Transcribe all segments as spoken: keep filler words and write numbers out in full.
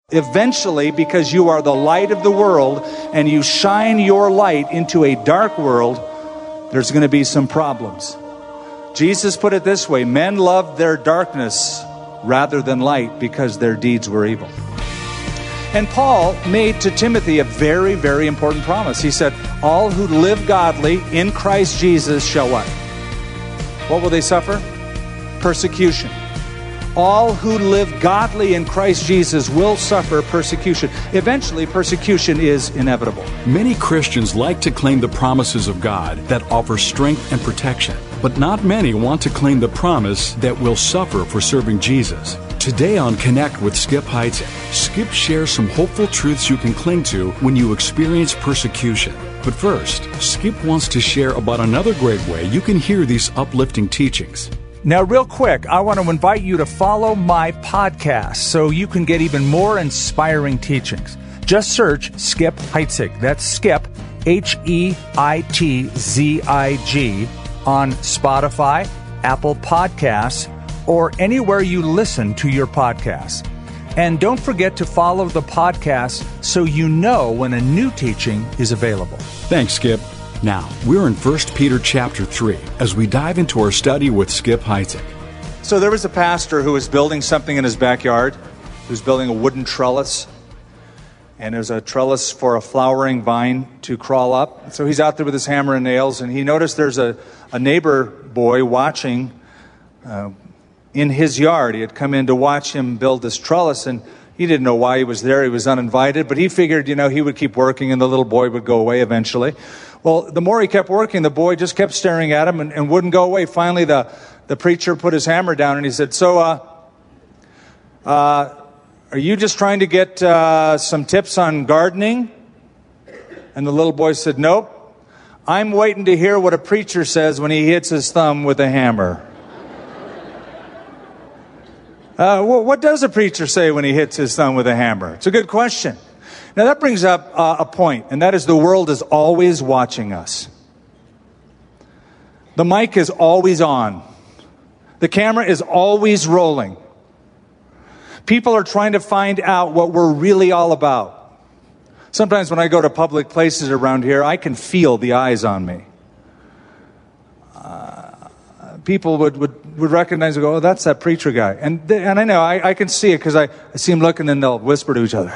Eventually, because you are the light of the world and you shine your light into a dark world, there's going to be some problems. Jesus put it this way: men loved their darkness rather than light because their deeds were evil. And Paul made to Timothy a very, very important promise. He said, all who live godly in Christ Jesus shall what? What will they suffer? Persecution. All who live godly in Christ Jesus will suffer persecution. Eventually, persecution is inevitable. Many Christians like to claim the promises of God that offer strength and protection, but not many want to claim the promise that we'll suffer for serving Jesus. Today on Connect with Skip Heitzig, Skip shares some hopeful truths you can cling to when you experience persecution. But first, Skip wants to share about another great way you can hear these uplifting teachings. Now, real quick, I want to invite you to follow my podcast so you can get even more inspiring teachings. Just search Skip Heitzig. That's Skip, H E I T Z I G, on Spotify, Apple Podcasts, or anywhere you listen to your podcasts. And don't forget to follow the podcast so you know when a new teaching is available. Thanks, Skip. Now, we're in First Peter chapter three as we dive into our study with Skip Heitzig. So there was a pastor who was building something in his backyard. He was building a wooden trellis. And there's a trellis for a flowering vine to crawl up. So he's out there with his hammer and nails, and he noticed there's a, a neighbor boy watching uh, in his yard. He had come in to watch him build this trellis, and he didn't know why he was there. He was uninvited, but he figured, you know, he would keep working and the little boy would go away eventually. Well, the more he kept working, the boy just kept staring at him and, and wouldn't go away. Finally, the, the preacher put his hammer down and he said, so, uh, uh, are you just trying to get uh, some tips on gardening? And the little boy said, nope. I'm waiting to hear what a preacher says when he hits his thumb with a hammer. Uh, well, what does a preacher say when he hits his thumb with a hammer? It's a good question. Now that brings up uh, a point, and that is the world is always watching us. The mic is always on. The camera is always rolling. People are trying to find out what we're really all about. Sometimes when I go to public places around here, I can feel the eyes on me. Uh, people would, would, would recognize and go, oh, that's that preacher guy. And, they, and I know, I, I can see it because I, I see them looking and they'll whisper to each other.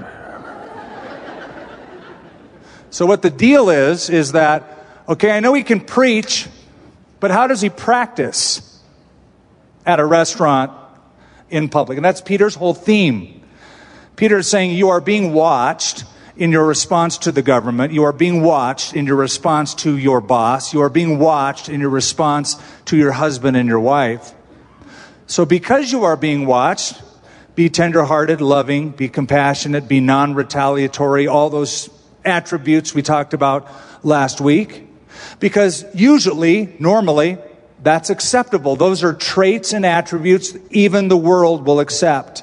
So what the deal is, is that, okay, I know he can preach, but how does he practice at a restaurant in public? And that's Peter's whole theme. Peter is saying you are being watched in your response to the government. You are being watched in your response to your boss. You are being watched in your response to your husband and your wife. So because you are being watched, be tenderhearted, loving, be compassionate, be non-retaliatory, all those attributes we talked about last week. Because usually, normally, that's acceptable. Those are traits and attributes even the world will accept.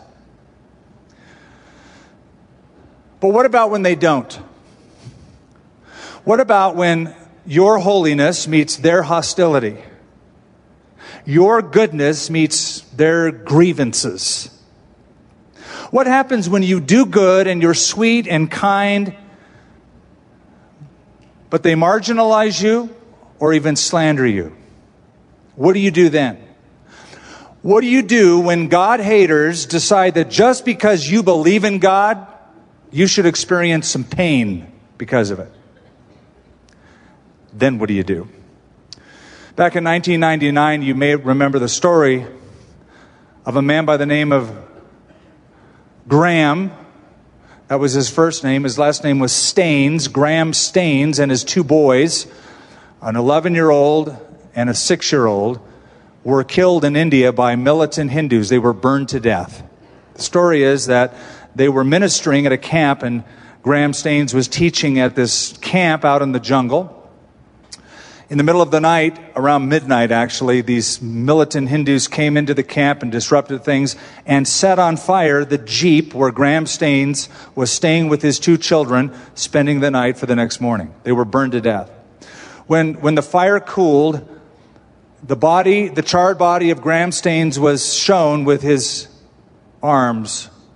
But what about when they don't? What about when your holiness meets their hostility? Your goodness meets their grievances? What happens when you do good and you're sweet and kind, but they marginalize you or even slander you? What do you do then? What do you do when God haters decide that just because you believe in God, you should experience some pain because of it? Then what do you do? Back in nineteen ninety-nine, you may remember the story of a man by the name of Graham. That was his first name. His last name was Staines, Graham Staines, and his two boys, an eleven-year-old and a six-year-old, were killed in India by militant Hindus. They were burned to death. The story is that they were ministering at a camp, and Graham Staines was teaching at this camp out in the jungle. In the middle of the night, around midnight actually, these militant Hindus came into the camp and disrupted things and set on fire the jeep where Graham Staines was staying with his two children, spending the night for the next morning. They were burned to death. When, when the fire cooled, the body, the charred body of Graham Staines was shown with his arms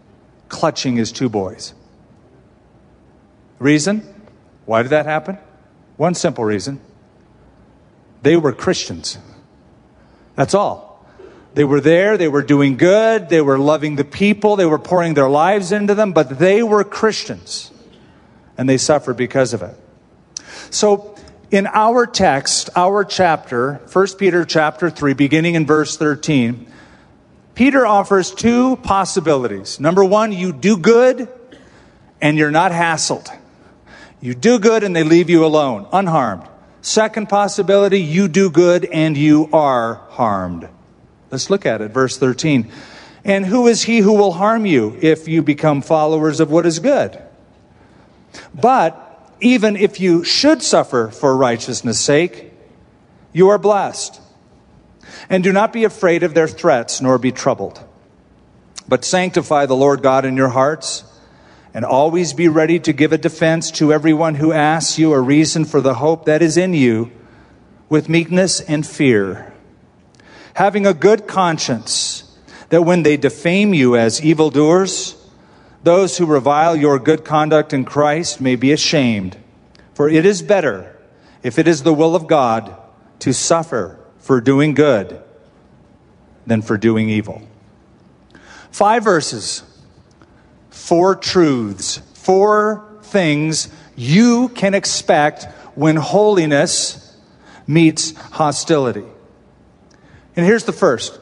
clutching his two boys. Reason? Why did that happen? One simple reason. They were Christians. That's all. They were there, they were doing good, they were loving the people, they were pouring their lives into them, but they were Christians. And they suffered because of it. So, in our text, our chapter, First Peter chapter three, beginning in verse thirteen, Peter offers two possibilities. Number one, you do good and you're not hassled. You do good and they leave you alone, unharmed. Second possibility, you do good and you are harmed. Let's look at it, verse thirteen. And who is he who will harm you if you become followers of what is good? But even if you should suffer for righteousness' sake, you are blessed. And do not be afraid of their threats, nor be troubled. But sanctify the Lord God in your hearts, and always be ready to give a defense to everyone who asks you a reason for the hope that is in you, with meekness and fear, having a good conscience, that when they defame you as evildoers, those who revile your good conduct in Christ may be ashamed. For it is better, if it is the will of God, to suffer for doing good than for doing evil. Five verses, four truths, four things you can expect when holiness meets hostility. And here's the first.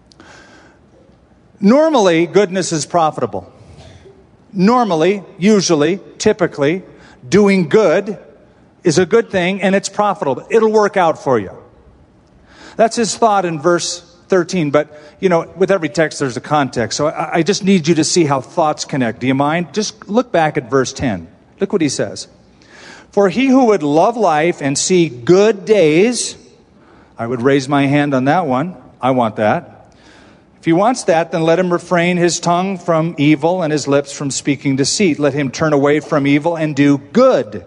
Normally, goodness is profitable. Normally, usually, typically, doing good is a good thing and it's profitable. It'll work out for you. That's his thought in verse thirteen. But, you know, with every text there's a context. So I, I just need you to see how thoughts connect. Do you mind? Just look back at verse ten. Look what he says. For he who would love life and see good days, I would raise my hand on that one. I want that. If he wants that, then let him refrain his tongue from evil and his lips from speaking deceit. Let him turn away from evil and do good.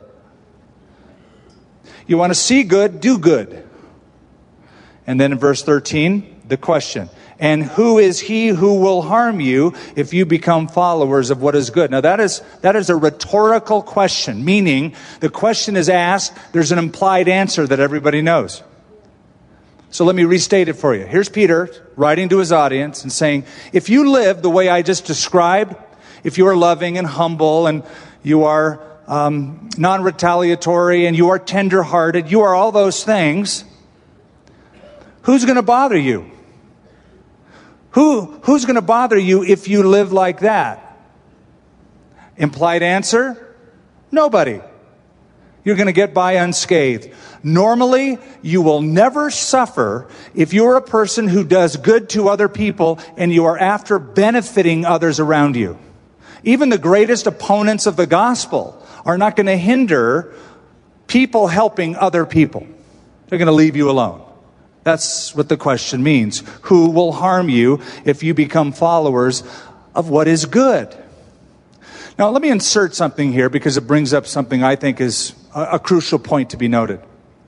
You want to see good, do good. And then in verse thirteen, the question. And who is he who will harm you if you become followers of what is good? Now that is that is a rhetorical question, meaning the question is asked, there's an implied answer that everybody knows. So let me restate it for you. Here's Peter writing to his audience and saying, if you live the way I just described, if you are loving and humble and you are um, non-retaliatory and you are tender-hearted, you are all those things, who's going to bother you? Who, who's going to bother you if you live like that? Implied answer? Nobody. You're going to get by unscathed. Normally, you will never suffer if you're a person who does good to other people and you are after benefiting others around you. Even the greatest opponents of the gospel are not going to hinder people helping other people. They're going to leave you alone. That's what the question means. Who will harm you if you become followers of what is good? Now, let me insert something here because it brings up something I think is a, a crucial point to be noted.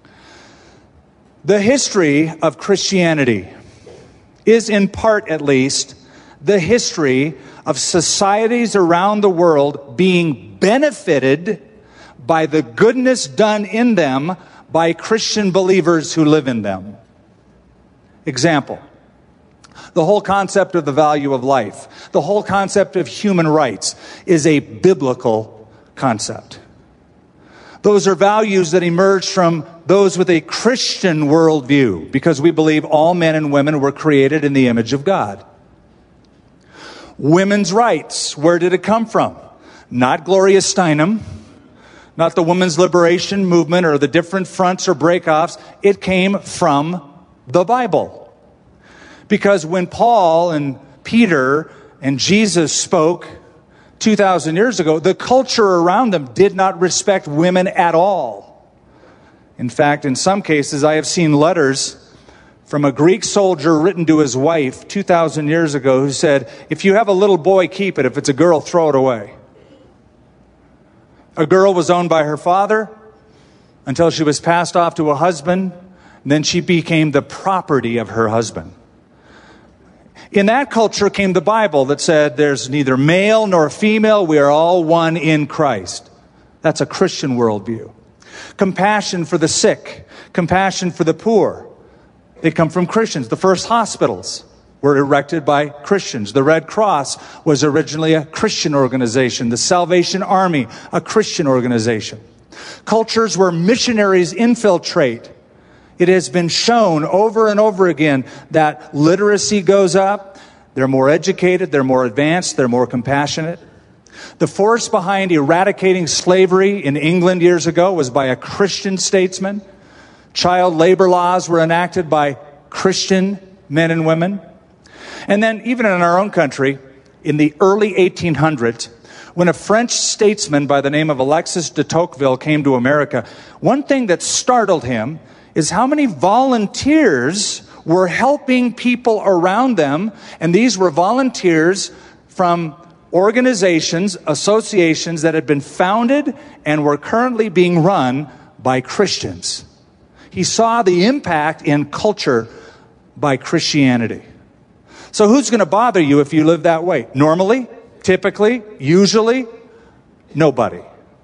The history of Christianity is, in part at least, the history of societies around the world being benefited by the goodness done in them by Christian believers who live in them. Example, the whole concept of the value of life, the whole concept of human rights is a biblical concept. Those are values that emerge from those with a Christian worldview because we believe all men and women were created in the image of God. Women's rights, where did it come from? Not Gloria Steinem, not the women's liberation movement or the different fronts or breakoffs. It came from the Bible. Because when Paul and Peter and Jesus spoke two thousand years ago, the culture around them did not respect women at all. In fact, in some cases, I have seen letters from a Greek soldier written to his wife two thousand years ago who said, if you have a little boy, keep it. If it's a girl, throw it away. A girl was owned by her father until she was passed off to a husband. And then she became the property of her husband. In that culture came the Bible that said there's neither male nor female, we are all one in Christ. That's a Christian worldview. Compassion for the sick, compassion for the poor. They come from Christians. The first hospitals were erected by Christians. The Red Cross was originally a Christian organization. The Salvation Army, a Christian organization. Cultures where missionaries infiltrate. It has been shown over and over again that literacy goes up. They're more educated, they're more advanced, they're more compassionate. The force behind eradicating slavery in England years ago was by a Christian statesman. Child labor laws were enacted by Christian men and women. And then even in our own country, in the early eighteen hundreds, when a French statesman by the name of Alexis de Tocqueville came to America, one thing that startled him is how many volunteers were helping people around them. And these were volunteers from organizations, associations that had been founded and were currently being run by Christians. He saw the impact in culture by Christianity. So who's going to bother you if you live that way? Normally, typically, usually, nobody.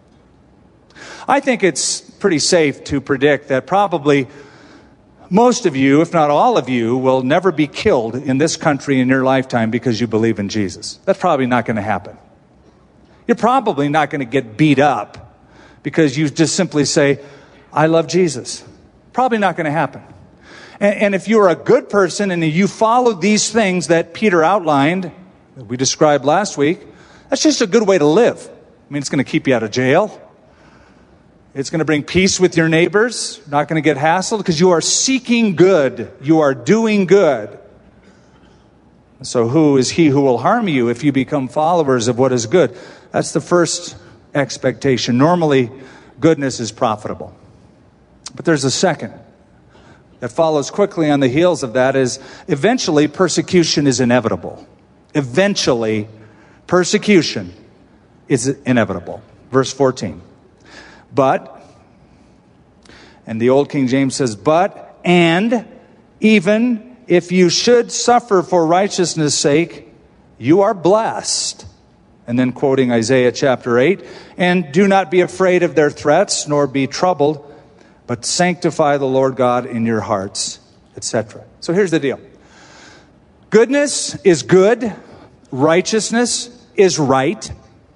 I think it's pretty safe to predict that probably most of you, if not all of you, will never be killed in this country in your lifetime because you believe in Jesus. That's probably not going to happen. You're probably not going to get beat up because you just simply say, I love Jesus. Probably not going to happen. And, and if you're a good person and you follow these things that Peter outlined, that we described last week, that's just a good way to live. I mean, it's going to keep you out of jail. It's going to bring peace with your neighbors. Not going to get hassled because you are seeking good. You are doing good. So who is he who will harm you if you become followers of what is good? That's the first expectation. Normally, goodness is profitable. But there's a second that follows quickly on the heels of that is eventually persecution is inevitable. Eventually, persecution is inevitable. Verse fourteen. But, and the old King James says, but, and, even if you should suffer for righteousness' sake, you are blessed. And then quoting Isaiah chapter eight, and do not be afraid of their threats, nor be troubled, but sanctify the Lord God in your hearts, et cetera. So here's the deal. Goodness is good. Righteousness is right.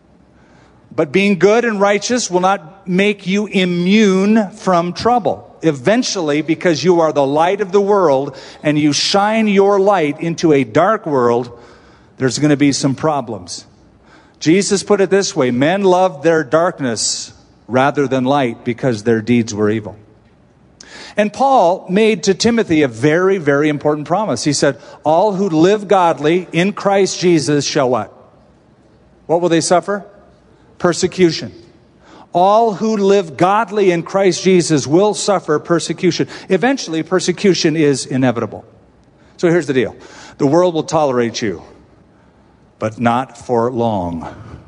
But being good and righteous will not make you immune from trouble. Eventually, because you are the light of the world and you shine your light into a dark world, there's going to be some problems. Jesus put it this way, men loved their darkness rather than light because their deeds were evil. And Paul made to Timothy a very, very important promise. He said, all who live godly in Christ Jesus shall what? What will they suffer? Persecution. All who live godly in Christ Jesus will suffer persecution. Eventually, persecution is inevitable. So here's the deal. The world will tolerate you, but not for long.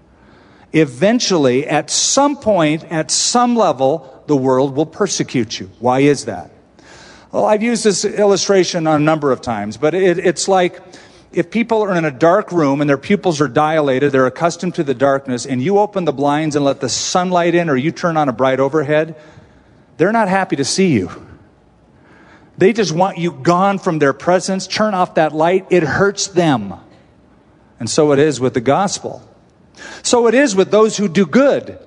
Eventually, at some point, at some level, the world will persecute you. Why is that? Well, I've used this illustration a number of times, but it, it's like if people are in a dark room and their pupils are dilated, they're accustomed to the darkness, and you open the blinds and let the sunlight in, or you turn on a bright overhead, they're not happy to see you. They just want you gone from their presence. Turn off that light. It hurts them. And so it is with the gospel. So it is with those who do good.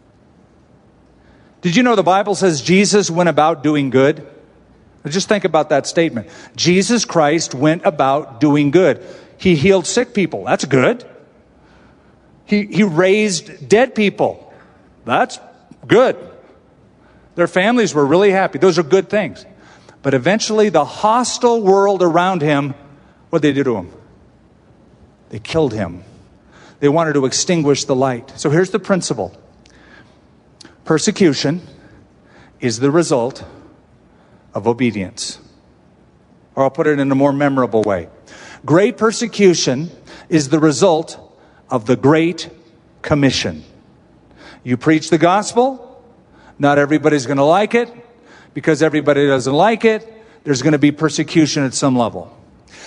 Did you know the Bible says Jesus went about doing good? Just think about that statement. Jesus Christ went about doing good. He healed sick people. That's good. He, he raised dead people. That's good. Their families were really happy. Those are good things. But eventually the hostile world around him, what did they do to him? They killed him. They wanted to extinguish the light. So here's the principle. Persecution is the result of obedience. Or I'll put it in a more memorable way. Great persecution is the result of the Great Commission. You preach the gospel, not everybody's going to like it. Because everybody doesn't like it, there's going to be persecution at some level.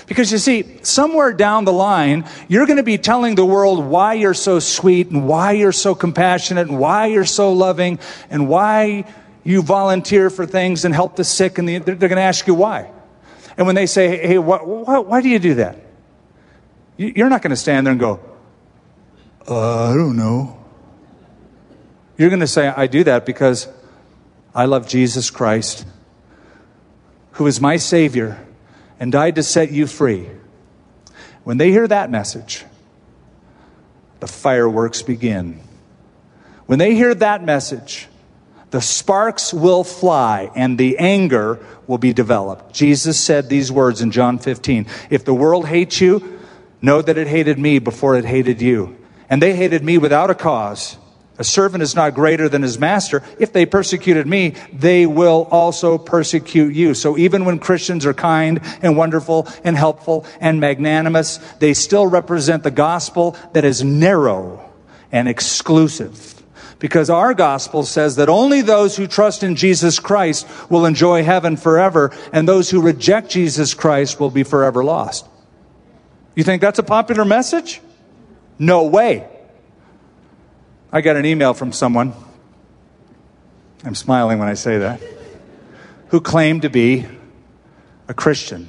Because you see, somewhere down the line, you're going to be telling the world why you're so sweet and why you're so compassionate and why you're so loving and why you volunteer for things and help the sick. And the, they're going to ask you why. And when they say, hey, why, why, why do you do that? You're not going to stand there and go, uh, I don't know. You're going to say, I do that because I love Jesus Christ, who is my Savior and died to set you free. When they hear that message, the fireworks begin. When they hear that message, the sparks will fly and the anger will be developed. Jesus said these words in John fifteen. If the world hates you, know that it hated me before it hated you. And they hated me without a cause. A servant is not greater than his master. If they persecuted me, they will also persecute you. So even when Christians are kind and wonderful and helpful and magnanimous, they still represent the gospel that is narrow and exclusive. Because our gospel says that only those who trust in Jesus Christ will enjoy heaven forever, and those who reject Jesus Christ will be forever lost. You think that's a popular message? No way. I got an email from someone, I'm smiling when I say that, who claimed to be a Christian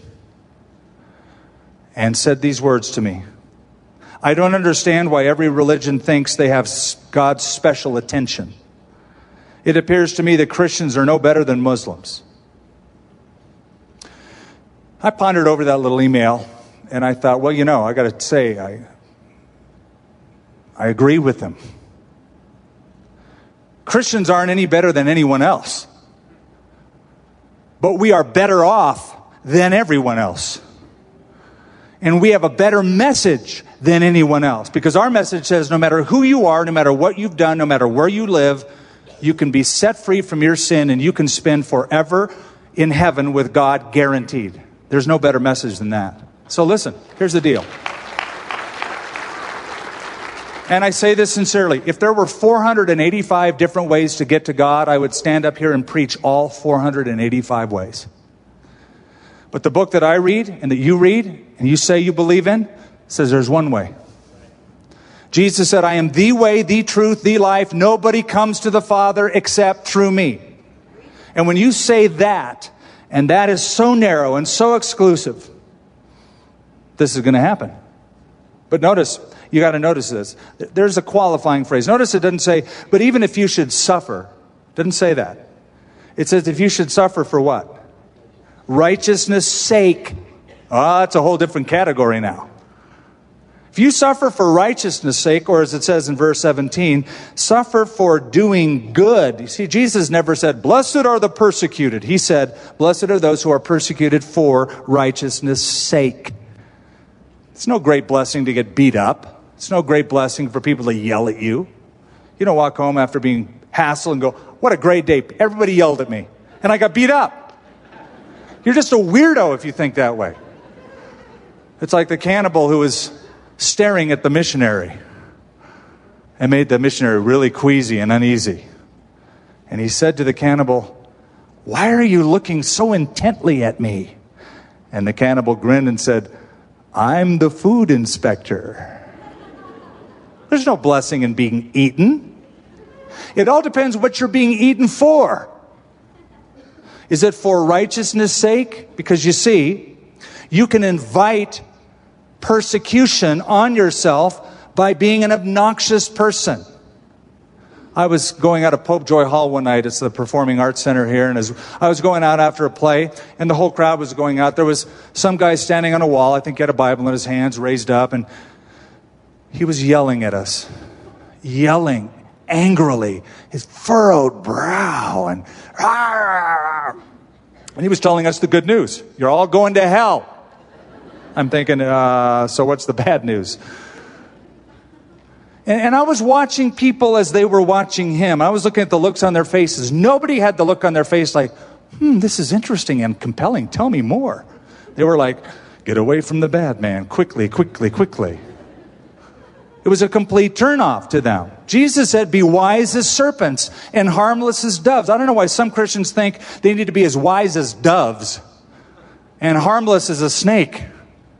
and said these words to me. I don't understand why every religion thinks they have God's special attention. It appears to me that Christians are no better than Muslims. I pondered over that little email and I thought, well, you know, I got to say, I, I agree with them. Christians aren't any better than anyone else. But we are better off than everyone else. And we have a better message than anyone else. Because our message says no matter who you are, no matter what you've done, no matter where you live, you can be set free from your sin and you can spend forever in heaven with God, guaranteed. There's no better message than that. So listen, here's the deal. And I say this sincerely. If there were four hundred eighty-five different ways to get to God, I would stand up here and preach all four hundred eighty-five ways. But the book that I read and that you read and you say you believe in says there's one way. Jesus said, I am the way, the truth, the life. Nobody comes to the Father except through me. And when you say that, and that is so narrow and so exclusive, this is going to happen. But notice, you got to notice this. There's a qualifying phrase. Notice it doesn't say, but even if you should suffer. It doesn't say that. It says if you should suffer for what? Righteousness' sake. Ah, oh, it's a whole different category now. If you suffer for righteousness' sake, or as it says in verse seventeen, suffer for doing good. You see, Jesus never said, blessed are the persecuted. He said, blessed are those who are persecuted for righteousness' sake. It's no great blessing to get beat up. It's no great blessing for people to yell at you. You don't walk home after being hassled and go, what a great day. Everybody yelled at me, and I got beat up. You're just a weirdo if you think that way. It's like the cannibal who was staring at the missionary and made the missionary really queasy and uneasy. And he said to the cannibal, why are you looking so intently at me? And the cannibal grinned and said, I'm the food inspector. There's no blessing in being eaten. It all depends what you're being eaten for. Is it for righteousness' sake? Because you see, you can invite persecution on yourself by being an obnoxious person. I was going out of Pope Joy Hall one night. It's the Performing Arts Center here. And as I was going out after a play, and the whole crowd was going out, there was some guy standing on a wall. I think he had a Bible in his hands, raised up, and he was yelling at us. Yelling angrily, his furrowed brow, and and he was telling us the good news. You're all going to hell. I'm thinking, uh, so what's the bad news? And, and I was watching people as they were watching him. I was looking at the looks on their faces. Nobody had the look on their face like, hmm, this is interesting and compelling. Tell me more. They were like, get away from the bad man. Quickly, quickly, quickly. It was a complete turnoff to them. Jesus said, be wise as serpents and harmless as doves. I don't know why some Christians think they need to be as wise as doves and harmless as a snake.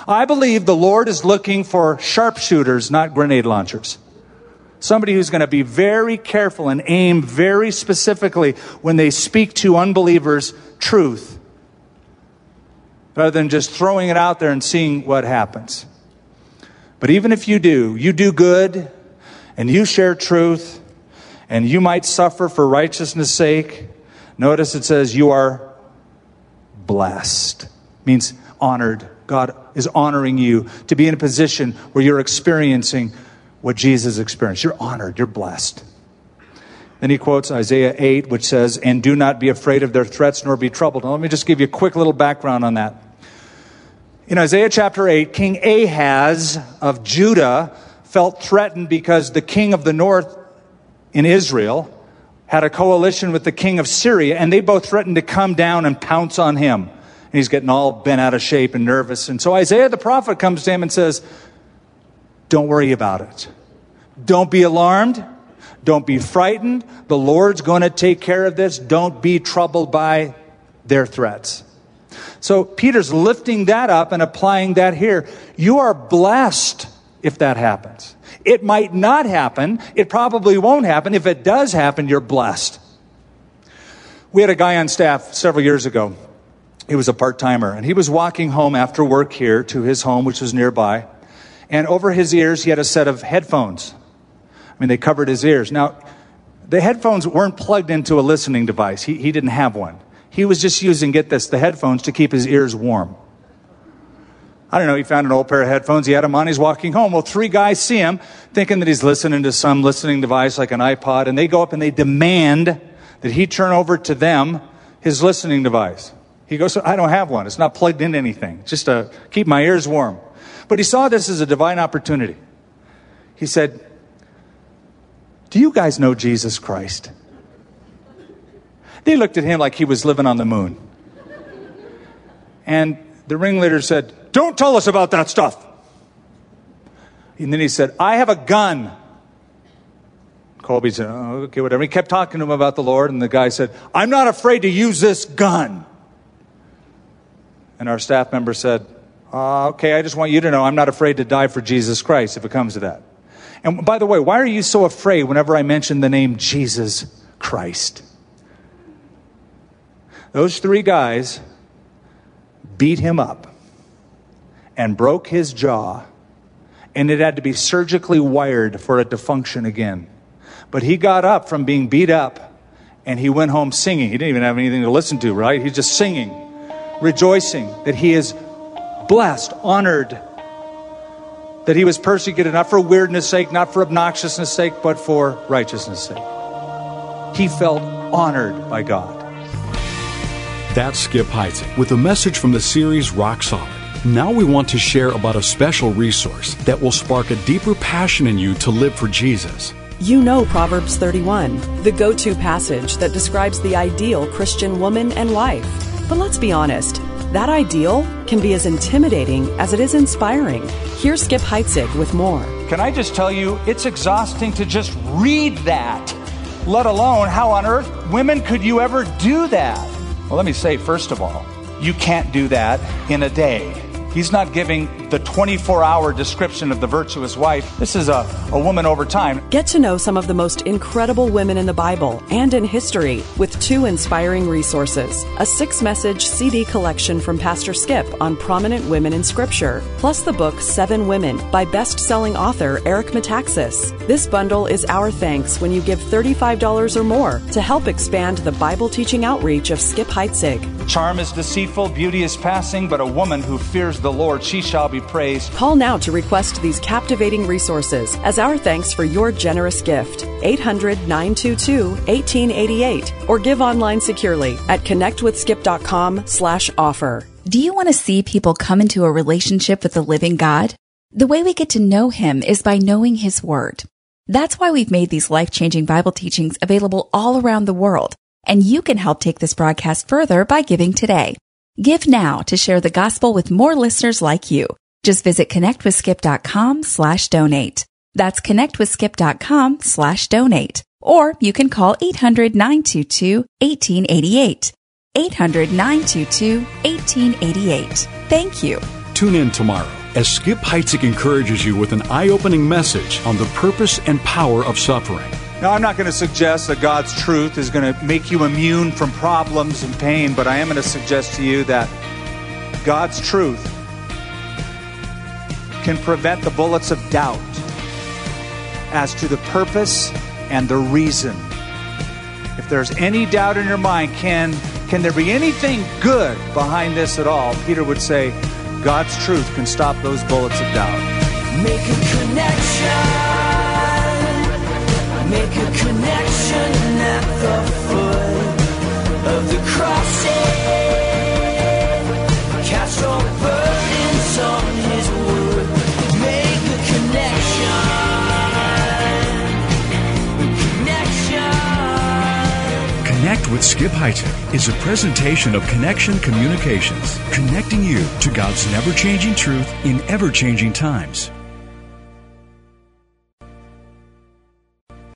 I believe the Lord is looking for sharpshooters, not grenade launchers. Somebody who's going to be very careful and aim very specifically when they speak to unbelievers truth, rather than just throwing it out there and seeing what happens. But even if you do, you do good, and you share truth, and you might suffer for righteousness' sake, notice it says you are blessed. Means honored. God is honoring you to be in a position where you're experiencing what Jesus experienced. You're honored. You're blessed. Then he quotes Isaiah eight, which says, and do not be afraid of their threats, nor be troubled. Now, let me just give you a quick little background on that. In Isaiah chapter eight, King Ahaz of Judah felt threatened because the king of the north in Israel had a coalition with the king of Syria, and they both threatened to come down and pounce on him. And he's getting all bent out of shape and nervous. And so Isaiah the prophet comes to him and says, don't worry about it. Don't be alarmed. Don't be frightened. The Lord's going to take care of this. Don't be troubled by their threats. So Peter's lifting that up and applying that here. You are blessed if that happens. It might not happen. It probably won't happen. If it does happen, you're blessed. We had a guy on staff several years ago. He was a part-timer, and he was walking home after work here to his home, which was nearby. And over his ears, he had a set of headphones. I mean, they covered his ears. Now, the headphones weren't plugged into a listening device. He, he didn't have one. He was just using, get this, the headphones to keep his ears warm. I don't know, he found an old pair of headphones. He had them on. He's walking home. Well, three guys see him thinking that he's listening to some listening device like an iPod. And they go up and they demand that he turn over to them his listening device. He goes, I don't have one. It's not plugged into anything. Just to keep my ears warm. But he saw this as a divine opportunity. He said, do you guys know Jesus Christ? They looked at him like he was living on the moon. And the ringleader said, don't tell us about that stuff. And then he said, I have a gun. Colby said, oh, okay, whatever. He kept talking to him about the Lord, and the guy said, I'm not afraid to use this gun. And our staff member said, uh, okay, I just want you to know I'm not afraid to die for Jesus Christ if it comes to that. And by the way, why are you so afraid whenever I mention the name Jesus Christ? Those three guys beat him up and broke his jaw, and it had to be surgically wired for it to function again. But he got up from being beat up, and he went home singing. He didn't even have anything to listen to, right? He's just singing, rejoicing that he is blessed, honored, that he was persecuted not for weirdness' sake, not for obnoxiousness' sake, but for righteousness' sake. He felt honored by God. That's Skip Heitzig with a message from the series Rock Solid. Now we want to share about a special resource that will spark a deeper passion in you to live for Jesus. You know Proverbs thirty-one, the go-to passage that describes the ideal Christian woman and wife. But let's be honest, that ideal can be as intimidating as it is inspiring. Here's Skip Heitzig with more. Can I just tell you, it's exhausting to just read that, let alone how on earth, women, could you ever do that? Well, let me say, first of all, you can't do that in a day. He's not giving the twenty-four hour description of the virtuous wife. This is a, a woman over time. Get to know some of the most incredible women in the Bible and in history with two inspiring resources. A six-message C D collection from Pastor Skip on prominent women in Scripture, plus the book Seven Women by best-selling author Eric Metaxas. This bundle is our thanks when you give thirty-five dollars or more to help expand the Bible-teaching outreach of Skip Heitzig. Charm is deceitful, beauty is passing, but a woman who fears the Lord, she shall be praised. Call now to request these captivating resources as our thanks for your generous gift. eight hundred, nine two two, one eight eight eight or give online securely at connectwithskip.com slash offer. Do you want to see people come into a relationship with the living God? The way we get to know Him is by knowing His Word. That's why we've made these life-changing Bible teachings available all around the world. And you can help take this broadcast further by giving today. Give now to share the gospel with more listeners like you. Just visit connectwithskip.com slash donate. That's connectwithskip.com slash donate. Or you can call eight hundred, nine two two, one eight eight eight. eight hundred, nine two two, one eight eight eight. Thank you. Tune in tomorrow as Skip Heitzig encourages you with an eye-opening message on the purpose and power of suffering. Now, I'm not going to suggest that God's truth is going to make you immune from problems and pain, but I am going to suggest to you that God's truth can prevent the bullets of doubt as to the purpose and the reason. If there's any doubt in your mind, can, can there be anything good behind this at all? Peter would say, God's truth can stop those bullets of doubt. Make a connection. Make a connection at the foot of the cross. Cast all burdens on his wood. Make a connection. Connection. Connect with Skip Heitzig is a presentation of Connection Communications, connecting you to God's never-changing truth in ever-changing times.